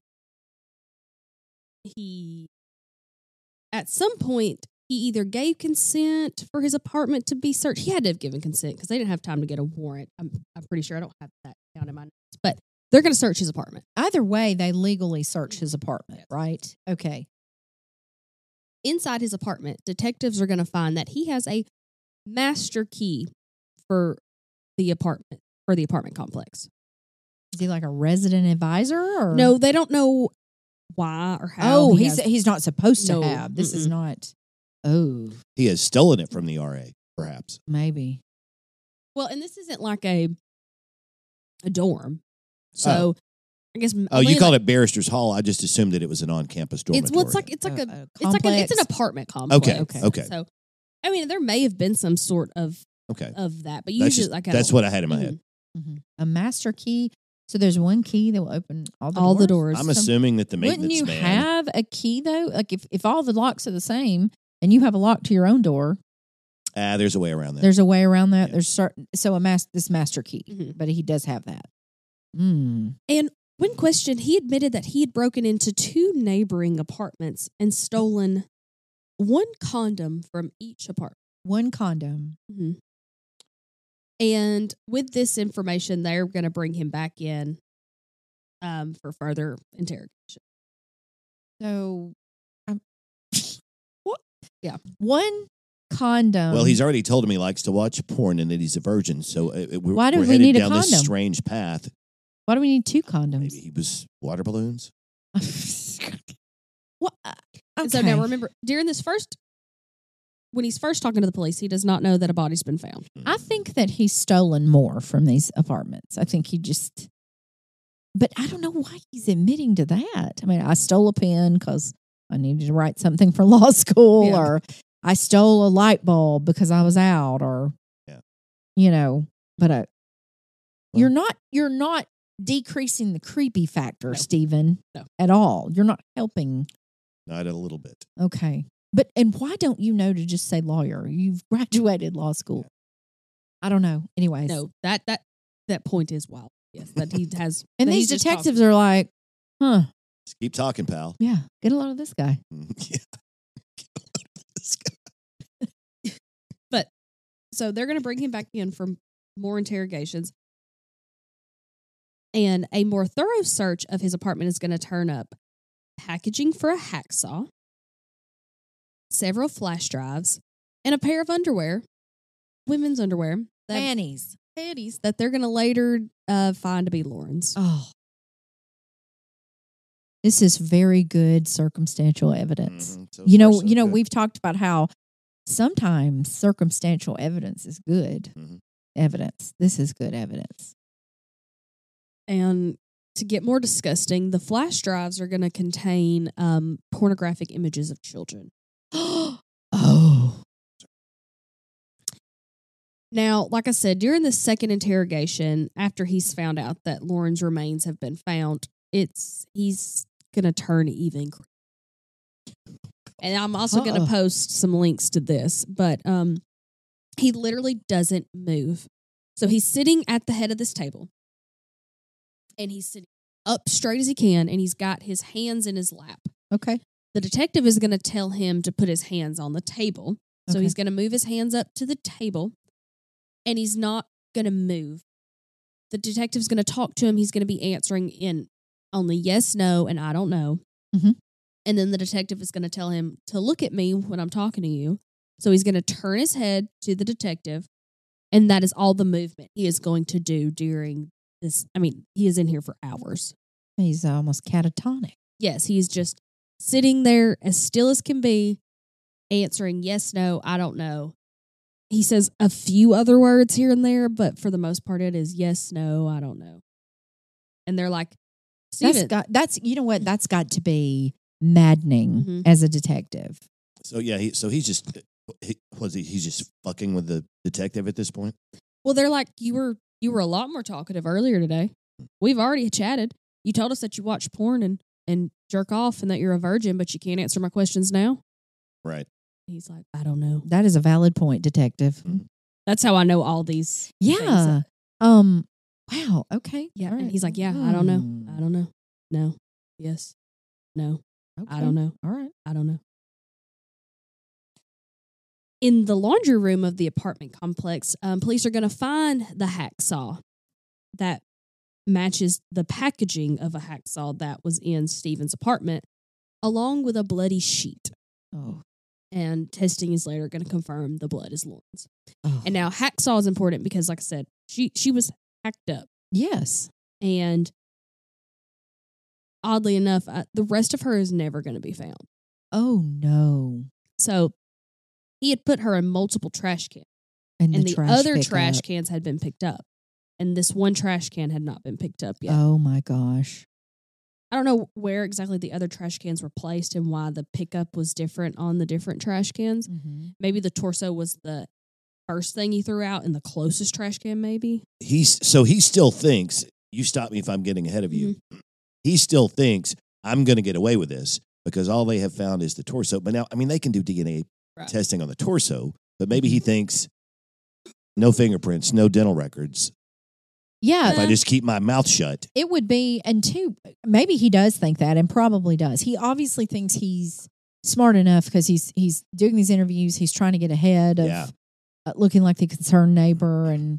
at some point, he either gave consent for his apartment to be searched. He had to have given consent because they didn't have time to get a warrant. I'm pretty sure I don't have that down in my notes, but they're going to search his apartment. Either way, they legally search his apartment, Yes. right? Okay. Inside his apartment, detectives are going to find that he has a master key for the apartment complex. Is he like a resident advisor? Or No, they don't know why or how. Oh, he he's has- he's not supposed to No, have. This is mm-mm. not. Oh, He has stolen it from the RA, perhaps. maybe. well, and this isn't like a dorm. So I guess. Oh, you called it Barrister's Hall. I just assumed that it was an on-campus dormitory. It's like it's an apartment complex. Okay. So, I mean, there may have been some sort of that, but usually that's what I had in my head. Mm-hmm. A master key. So there's one key that will open all the doors. I'm assuming that the maintenance Wouldn't you man have a key though? Like if all the locks are the same and you have a lock to your own door, there's a way around that. There's a way around that. Yeah. There's this master key, but he does have that. And when questioned, he admitted that he had broken into 2 neighboring apartments and stolen 1 condom from each apartment. 1 condom. Mm-hmm. And with this information, they're going to bring him back in for further interrogation. So, what? Yeah, 1 condom. Well, he's already told him he likes to watch porn and that he's a virgin. So why do we're we headed need a down this condom? strange path. Why do we need 2 condoms? Maybe he was water balloons. What? And so now remember, when he's first talking to the police, he does not know that a body's been found. I think that he's stolen more from these apartments. I think but I don't know why he's admitting to that. I mean, I stole a pen because I needed to write something for law school, or I stole a light bulb because I was out, or, but you're not decreasing the creepy factor, Stephen, at all. You're not helping. Not a little bit. Okay. And why don't you know to just say lawyer? You've graduated law school. I don't know. Anyways. No, that point is wild. Yes, that he has. And these detectives are like, huh. Just keep talking, pal. Yeah. Get a load of this guy. Yeah. Get a load of this guy. But so they're going to bring him back in for more interrogations. And a more thorough search of his apartment is going to turn up packaging for a hacksaw, several flash drives, and a pair of underwear, women's underwear. Panties that they're going to later find to be Lauren's. Oh. This is very good circumstantial evidence. Mm-hmm. So we've talked about how sometimes circumstantial evidence is good evidence. This is good evidence. And to get more disgusting, the flash drives are going to contain pornographic images of children. Oh. Now, like I said, during the second interrogation, after he's found out that Lauren's remains have been found, he's going to turn even. And I'm also going to post some links to this, but he literally doesn't move. So he's sitting at the head of this table, and he's sitting up straight as he can, and he's got his hands in his lap. Okay. The detective is going to tell him to put his hands on the table. So Okay. he's going to move his hands up to the table, and he's not going to move. The detective's going to talk to him. He's going to be answering in only yes, no, and I don't know. Mm-hmm. And then the detective is going to tell him to look at me when I'm talking to you. So he's going to turn his head to the detective, and that is all the movement he is going to do during this. I mean, he is in here for hours. He's almost catatonic. Yes, he's just sitting there as still as can be, answering yes, no, I don't know. He says a few other words here and there, but for the most part, it is yes, no, I don't know. And they're like, Steven. That's got to be maddening as a detective. So yeah, he's just he's just fucking with the detective at this point. Well, they're like, you were a lot more talkative earlier today. We've already chatted. You told us that you watch porn and jerk off and that you're a virgin, but you can't answer my questions now. Right. He's like, I don't know. That is a valid point, detective. Mm-hmm. That's how I know all these. Yeah. things. Wow. Okay. Yeah. All right. And he's like, yeah, I don't know. I don't know. No. Yes. No. Okay. I don't know. All right. I don't know. In the laundry room of the apartment complex, police are going to find the hacksaw that matches the packaging of a hacksaw that was in Stephen's apartment, along with a bloody sheet. Oh. And testing is later going to confirm the blood is Lauren's. Oh. And now hacksaw is important because, like I said, she was hacked up. Yes. And oddly enough, the rest of her is never going to be found. Oh, no. So he had put her in multiple trash cans. And The other trash cans had been picked up. and this one trash can had not been picked up yet. Oh my gosh. I don't know where exactly the other trash cans were placed and why the pickup was different on the different trash cans. Maybe the torso was the first thing he threw out in the closest trash can, maybe. He still thinks, you stop me if I'm getting ahead of you. He still thinks I'm going to get away with this because all they have found is the torso. But now, I mean, they can do DNA testing on the torso, but maybe he thinks no fingerprints, no dental records. Yeah. If I just keep my mouth shut. It would be, and two, maybe he does think that and probably does. He obviously thinks he's smart enough because he's doing these interviews. He's trying to get ahead of looking like the concerned neighbor and,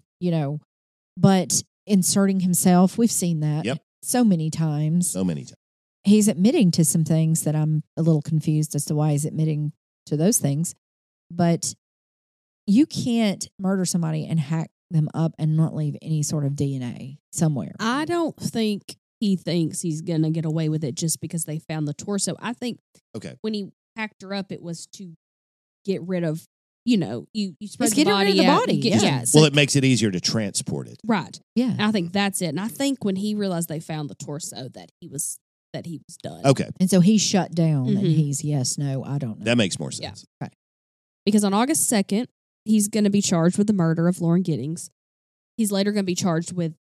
but inserting himself. We've seen that so many times. So many times. He's admitting to some things that I'm a little confused as to why he's admitting to those things. But you can't murder somebody and hack them up and not leave any sort of DNA somewhere. I don't think he thinks he's going to get away with it just because they found the torso. I think when he hacked her up, it was to get rid of, you spread the body rid of the out. body. Well, it makes it easier to transport it. Right. Yeah. And I think that's it. And I think when he realized they found the torso that he was done. Okay. And so he shut down and Mhm. he's yes, no, I don't know. That makes more sense. Right. Because on August 2nd, he's going to be charged with the murder of Lauren Giddings. He's later going to be charged with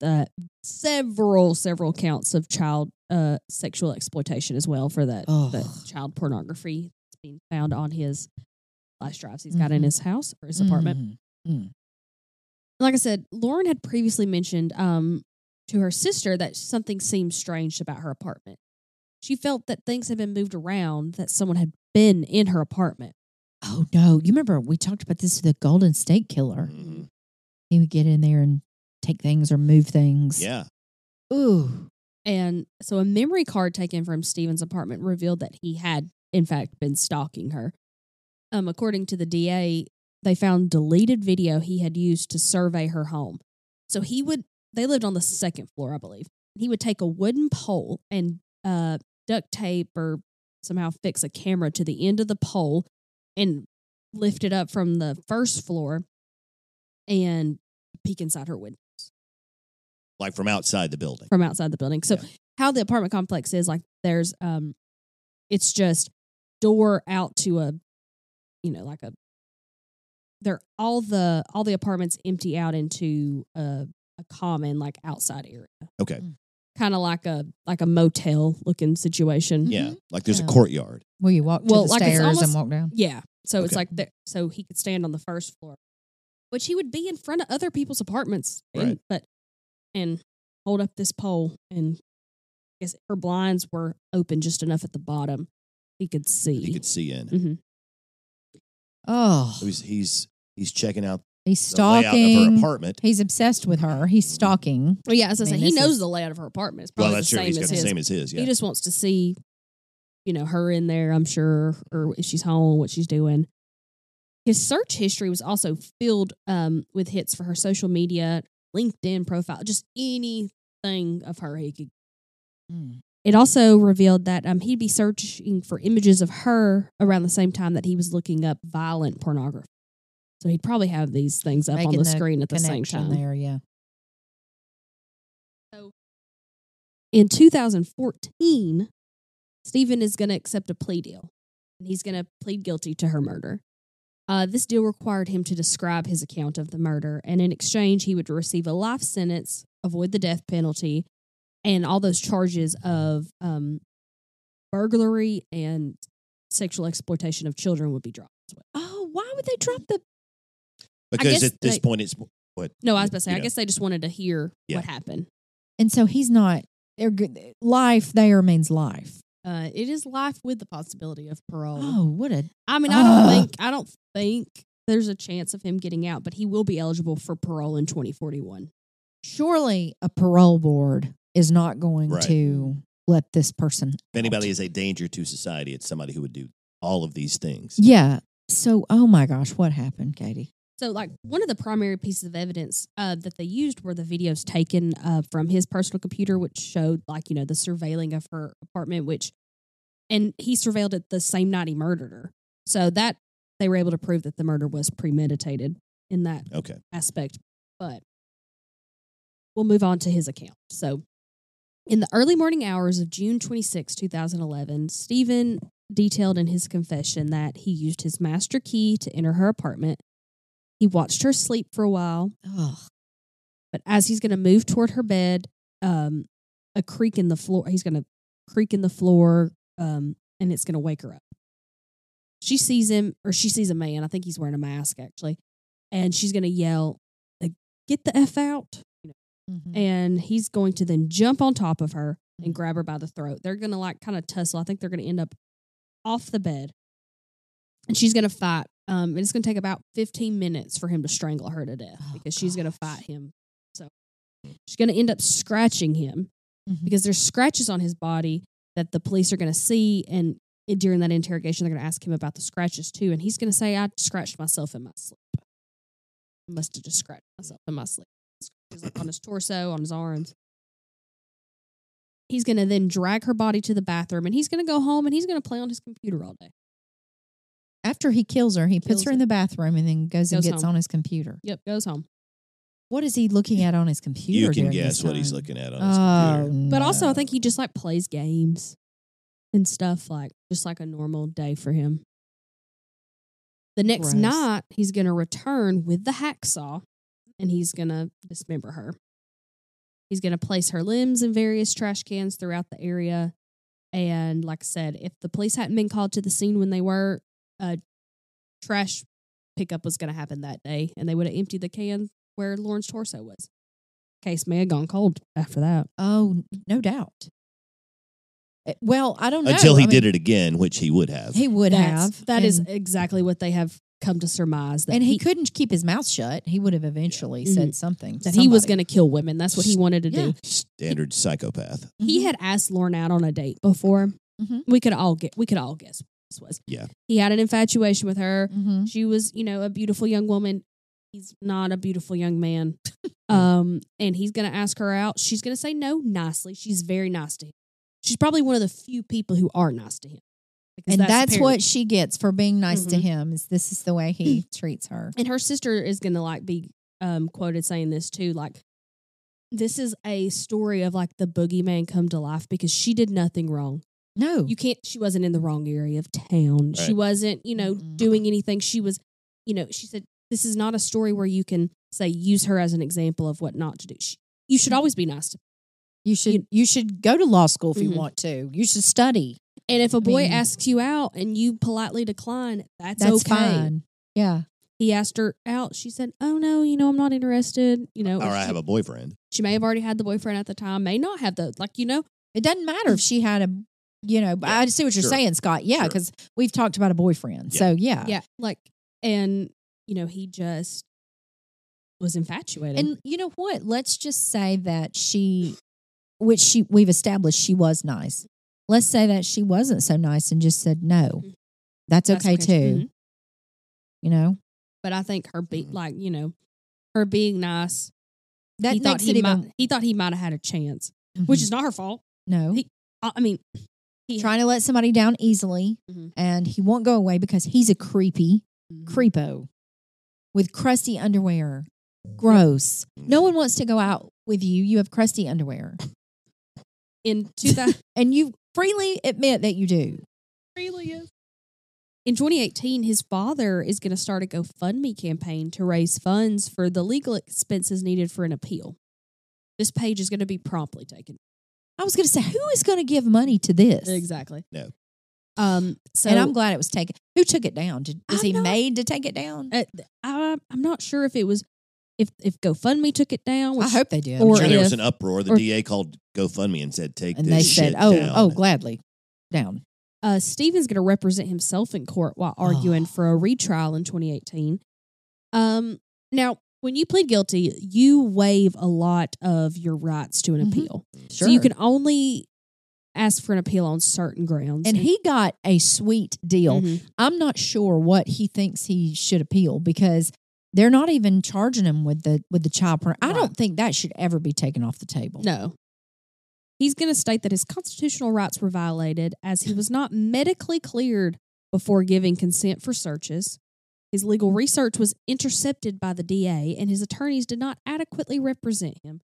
several counts of child sexual exploitation as well for that child pornography that's being found on his flash drives he's got in his house or his apartment. Like I said, Lauren had previously mentioned to her sister that something seemed strange about her apartment. She felt that things had been moved around, that someone had been in her apartment. Oh no. You remember we talked about this with the Golden State Killer. Mhm. He would get in there and take things or move things. Yeah. Ooh. And so a memory card taken from Stephen's apartment revealed that he had, in fact, been stalking her. According to the DA, they found deleted video he had used to survey her home. So they lived on the second floor, I believe. He would take a wooden pole and duct tape or somehow fix a camera to the end of the pole and lift it up from the first floor and peek inside her windows. Like from outside the building. From outside the building. So how the apartment complex is, like there's it's just door out to a they're all the apartments empty out into a common like outside area. Okay. Kind of like a motel looking situation. Yeah. Like there's a Yeah. courtyard. Will you walk to Well, the like it's stairs almost- and walk down? Yeah. So it's Okay. like so he could stand on the first floor, which he would be in front of other people's apartments, Right. and hold up this pole, and I guess her blinds were open just enough at the bottom he could see. He could see in. Mhm. Oh, So he's checking out he's the layout of her stalking. apartment. He's obsessed with her. He's stalking. Well, yeah, as I I said, mean, he this knows is- the layout of her apartment. It's Well, probably that's the true. same He's as got the his. same as his. Yeah. He just wants to see, her in there, I'm sure, or if she's home, what she's doing. His search history was also filled with hits for her social media, LinkedIn profile, just anything of her he could. It also revealed that he'd be searching for images of her around the same time that he was looking up violent pornography. So he'd probably have these things up on Making the screen at the same Connection time. there, yeah. So in 2014, Stephen is going to accept a plea deal, and he's going to plead guilty to her murder. This deal required him to describe his account of the murder, and in exchange, he would receive a life sentence, avoid the death penalty, and all those charges of burglary and sexual exploitation of children would be dropped as well. Oh, why would they drop the? Because guess at this they- point, it's what? No, I was about to say, you I know. guess they just wanted to hear Yeah. what happened. And so he's not. They're good. Life there means life. It is life with the possibility of parole. Oh, what a I mean, I don't think there's a chance of him getting out, but he will be eligible for parole in 2041. surely a parole board is not going Right. to let this person. If anybody out. is a danger to society, it's somebody who would do all of these things. Yeah. So, oh my gosh, what happened, Katie? So, like, one of the primary pieces of evidence that they used were the videos taken from his personal computer, which showed, like, the surveilling of her apartment, and he surveilled it the same night he murdered her. So that they were able to prove that the murder was premeditated in that Okay. aspect. But we'll move on to his account. So, in the early morning hours of June 26, 2011, Stephen detailed in his confession that he used his master key to enter her apartment. He watched her sleep for a while, but as he's going to move toward her bed, a creak in the floor. He's going to creak in the floor, and it's going to wake her up. She sees him, or she sees a man. I think he's wearing a mask, actually. And she's going to yell, "Get the F out." And he's going to then jump on top of her and grab her by the throat. They're going to like kind of tussle. I think they're going to end up off the bed. And she's going to fight. And it's going to take about 15 minutes for him to strangle her to death because she's going to fight him. So she's going to end up scratching him because there's scratches on his body that the police are going to see. And during that interrogation, they're going to ask him about the scratches too. And he's going to say, "I scratched myself in my sleep. I must have just scratched myself in my sleep." Scratches like on his torso, on his arms. He's going to then drag her body to the bathroom, and he's going to go home, and he's going to play on his computer all day. After he kills her, he puts her in the bathroom and then goes and gets home. on his computer. Yep, goes home. What is he looking at on his computer? You can during guess this what he's time? looking at on his computer. But also, I think he just like plays games and stuff, like just like a normal day for him. The next Gross. night, he's going to return with the hacksaw, and he's going to dismember her. He's going to place her limbs in various trash cans throughout the area. And like I said, if the police hadn't been called to the scene when they were, trash pickup was going to happen that day, and they would have emptied the can where Lauren's torso was. Case may have gone cold after that. Oh, no doubt. Well, I don't know. Until he did it again, which he would have. He would have. That is and, exactly what they have come to surmise. That and he couldn't keep his mouth shut. He would have eventually said something. That he was going to kill women. That's what he wanted to do. Standard psychopath. He had asked Lauren out on a date before. We could all guess what this was. Yeah. He had an infatuation with her. She was, a beautiful young woman. He's not a beautiful young man. And he's going to ask her out. She's going to say no nicely. She's very nice to him. She's probably one of the few people who are nice to him. And that's what she gets for being nice to him. This is the way he treats her. And her sister is going to be quoted saying this too. Like, this is a story of like the boogeyman come to life because she did nothing wrong. No, She wasn't in the wrong area of town. Right. She wasn't, doing anything. She was, she said, this is not a story where you can say, use her as an example of what not to do. You should always be nice to her. You should go to law school if you want to. You should study. And if a boy asks you out and you politely decline, that's okay. Fine. Yeah. He asked her out. She said, "Oh no, I'm not interested." Or I have a boyfriend. She may have already had the boyfriend at the time. May not have the It doesn't matter if she had a. I see what you're saying, Scott. Yeah, because we've talked about a boyfriend. Yeah. So yeah. And he just was infatuated. And you know what? Let's just say that we've established she was nice. Let's say that she wasn't so nice and just said no. That's okay too. But I think her her being nice. That he thought he might have had a chance, which is not her fault. No, He's trying to let somebody down easily, and he won't go away because he's a creepo with crusty underwear. Gross. No one wants to go out with you. You have crusty underwear. In 2000, and you freely admit that you do. Really is. In 2018, his father is going to start a GoFundMe campaign to raise funds for the legal expenses needed for an appeal. This page is going to be promptly taken. I was going to say, who is going to give money to this? Exactly. No. And I'm glad it was taken. Who took it down? Was he made to take it down? I'm not sure if it was if GoFundMe took it down. I hope they did. I'm sure there was an uproar. The DA called GoFundMe and said, "Take this shit down." And they said, gladly down. Stephen's going to represent himself in court while arguing for a retrial in 2018. Now, when you plead guilty, you waive a lot of your rights to an appeal. Sure. So you can only ask for an appeal on certain grounds. And he got a sweet deal. I'm not sure what he thinks he should appeal because they're not even charging him with the child porn. I don't think that should ever be taken off the table. No. He's going to state that his constitutional rights were violated as he was not medically cleared before giving consent for searches. His legal research was intercepted by the DA, and his attorneys did not adequately represent him.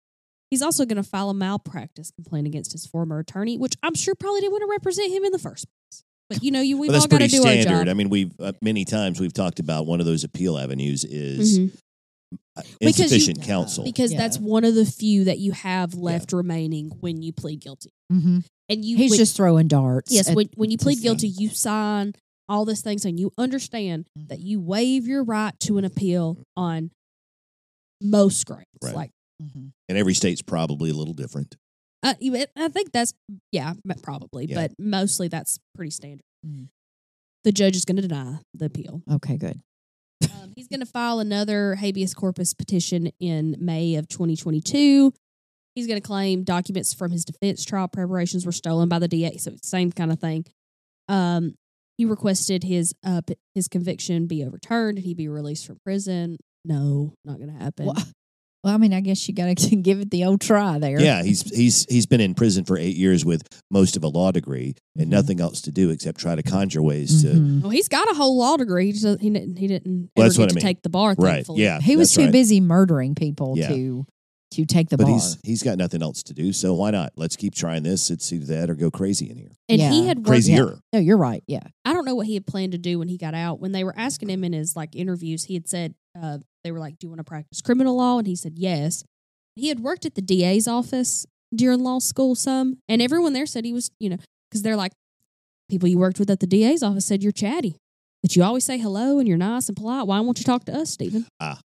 He's also going to file a malpractice complaint against his former attorney, which I'm sure probably didn't want to represent him in the first place. But we've Well, that's all got to pretty do our standard. job. I mean, we've many times we've talked about one of those appeal avenues is Mhm. Because insufficient counsel. Because Yeah. that's one of the few that you have left remaining when you plead guilty. Mm-hmm. And He's when- just throwing darts. yes, at- when you to plead say- guilty, you sign all this thing saying you understand that you waive your right to an appeal on most grounds. Right. Like, Mhm. And every state's probably a little different. I think that's probably, Yeah. but mostly that's pretty standard. Mm. The judge is going to deny the appeal. Okay, good. He's going to file another habeas corpus petition in May of 2022. He's going to claim documents from his defense trial preparations were stolen by the DA. So it's the same kind of thing. He requested his conviction be overturned and he be released from prison. No, not going to happen. Well, I mean, I guess you got to give it the old try there. Yeah, he's been in prison for 8 years with most of a law degree and Mhm. nothing else to do except try to conjure ways to. Mhm. Well, he's got a whole law degree. He didn't Well, ever that's what get I to mean. take the bar. Right? Thankfully. Yeah, He was that's too right. busy murdering people Yeah. to take the But bar. he's got nothing else to do, so why not? Let's keep trying this. It's either that or go crazy in here. And Yeah. he had worked, Crazier. No, you're right. Yeah. I don't know what he had planned to do when he got out. When they were asking him in his interviews, he had said they were like, "Do you want to practice criminal law?" And he said yes. He had worked at the DA's office during law school some, and everyone there said he was, because they're like, people you worked with at the DA's office said you're chatty, that you always say hello and you're nice and polite. Why won't you talk to us, Stephen? Ah.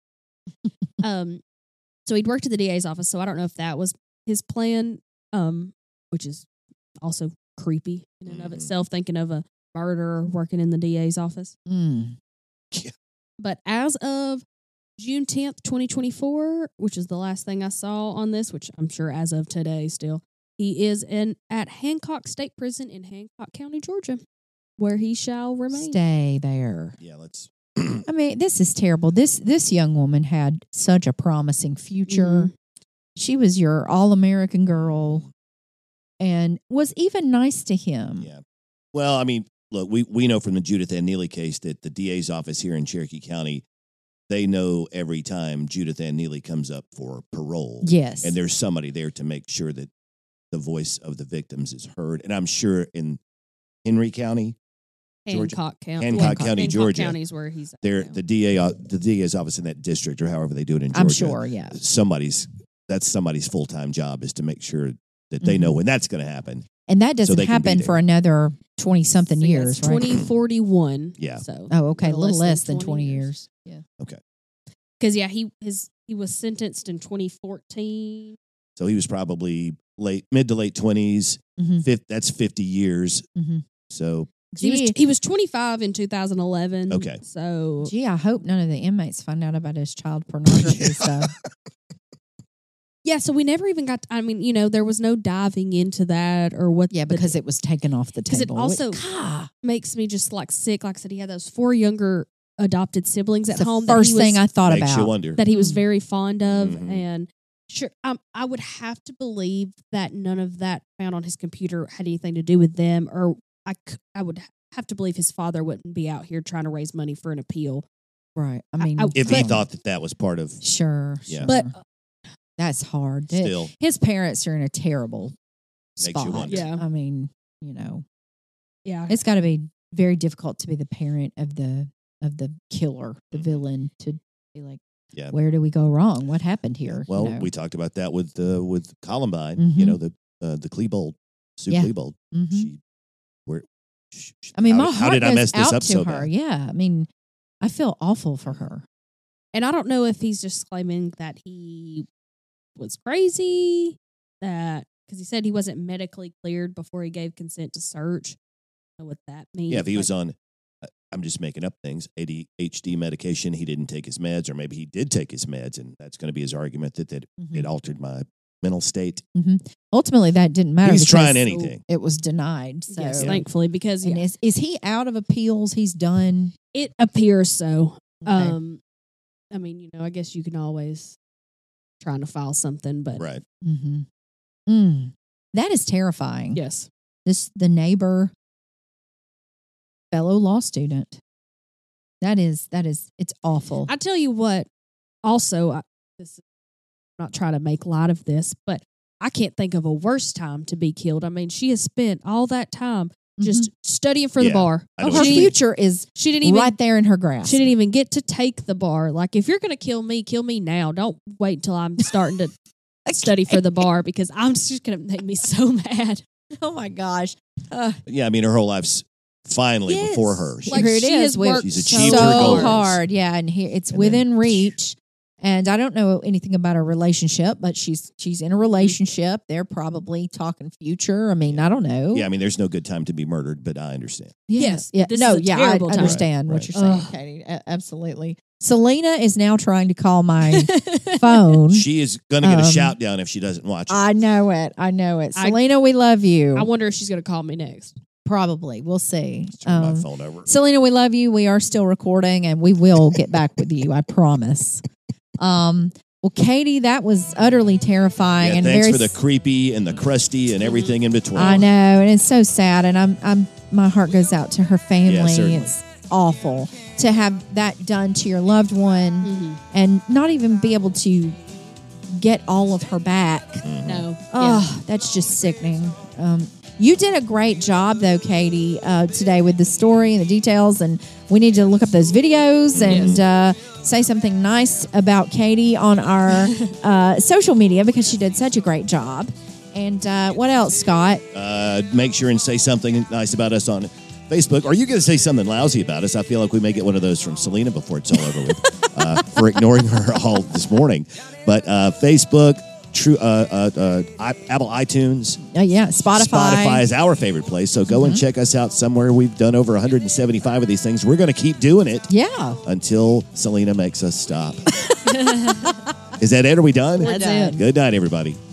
So he'd worked at the DA's office, so I don't know if that was his plan, which is also creepy in and of Mhm. itself, thinking of a murderer working in the DA's office. Mm. But as of June 10th, 2024, which is the last thing I saw on this, which I'm sure as of today still, he is at Hancock State Prison in Hancock County, Georgia, where he shall remain. Stay there. Yeah, let's. I mean, this is terrible. This young woman had such a promising future. Mhm. She was your all-American girl and was even nice to him. Yeah. Well, I mean, look, we know from the Judith Ann Neely case that the DA's office here in Cherokee County, they know every time Judith Ann Neely comes up for parole. Yes. And there's somebody there to make sure that the voice of the victims is heard. And I'm sure in Henry County, Georgia. Hancock County. Hancock County, Georgia. County is where he's at. they're now. the DA's office in that district, or however they do it in Georgia. I'm sure, yeah. That's somebody's full-time job is to make sure that they know when that's going to happen. And that doesn't they can be happen for there. another 20-something So, yeah, years, it's right? 2041. Yeah. So Oh, okay. A little less than 20 years. Yeah. Okay. Because he was sentenced in 2014. So he was probably mid to late 20s. Mhm. That's 50 years. Mhm. So He was 25 in 2011. Okay. So Gee, I hope none of the inmates find out about his child pornography stuff. yeah, so we never even got. There was no diving into that or what. Yeah, because it was taken off the 'Cause it table. also- makes me just sick. Like I said, he had those 4 younger adopted siblings at It's the home. first thing I thought makes you about. wonder. that he was Mm. very fond of, Mhm. and sure, I would have to believe that none of that found on his computer had anything to do with them, or I would have to believe his father wouldn't be out here trying to raise money for an appeal. Right. I mean, If he But- thought that was part of sure. Yeah. Sure. But that's hard. still His parents are in a terrible Makes you spot. wonder. Yeah. I mean, yeah, it's got to be very difficult to be the parent of the killer, the Mhm. villain, to be like, Yeah. where do we go wrong? What happened here? Well, You know? we talked about that with Columbine. Mhm. The Klebold, Sue Yeah. Klebold. Mhm. She, I mean, my how heart did I goes mess this out up to so her. bad? Yeah. I mean, I feel awful for her. and I don't know if he's just claiming that he was crazy, that because he said he wasn't medically cleared before he gave consent to search. I don't know what that means. Yeah, if he was Like, on, I'm just making up things, ADHD medication, he didn't take his meds, or maybe he did take his meds, and that's going to be his argument that Mhm. it altered my mental state. Ultimately, that didn't matter. He's trying because anything. It was denied. So, yes, thankfully, because and is he out of appeals? He's done. it appears so. Okay. I guess you can always trying to file something, but Right. Mm-hmm. Mm. That is terrifying. yes, The neighbor, fellow law student. That is it's awful. I tell you what. Also, this is not trying to make light of this, but I can't think of a worse time to be killed. I mean, she has spent all that time just studying for the Yeah, bar. I know Her what you mean. future is She didn't even right there in her grasp. she didn't even get to take the bar. Like, if you're going to kill me now. Don't wait until I'm starting to study for the bar, because I'm just going to make me so mad. Oh my gosh. Yeah, I mean, her whole life's finally Yes. before her. Like, Here it she is. has worked She's so achieved her So goals. hard. Yeah. And here it's And within then- reach. And I don't know anything about her relationship, but she's in a relationship. They're probably talking future. I mean, I don't know. Yeah, I mean, there's no good time to be murdered, but I understand. Yes, Yeah. this No, is a yeah, I terrible time. understand Right, what you're saying, Ugh. Katie. Absolutely. Selena is now trying to call my phone. She is going to get a Um, shout down if she doesn't watch it. I know it. I know it. I- Selena, we love you. I wonder if she's going to call me next. Probably. We'll see. Turn my phone over. Selena, we love you. We are still recording and we will get back with you. I promise. Well, Katie, that was utterly terrifying Yeah, and thanks very for the creepy and the crusty and everything in between. I know, and it's so sad, and I'm my heart goes out to her family. Yeah, certainly. It's awful to have that done to your loved one Mm-hmm. and not even be able to get all of her back. No. Oh, that's just sickening. You did a great job, though, Katie, today with the story and the details. And we need to look up those videos and say something nice about Katie on our social media, because she did such a great job. And what else, Scott? Make sure and say something nice about us on Facebook. Are you going to say something lousy about us? I feel like we may get one of those from Selena before it's all over with for ignoring her all this morning. But Facebook, Apple iTunes, Yeah, Spotify is our favorite place. So go and check us out somewhere. We've done over 175 of these things. We're going to keep doing it Yeah. until Selena makes us stop. Is that it? Are we done? That's it. Good night, everybody.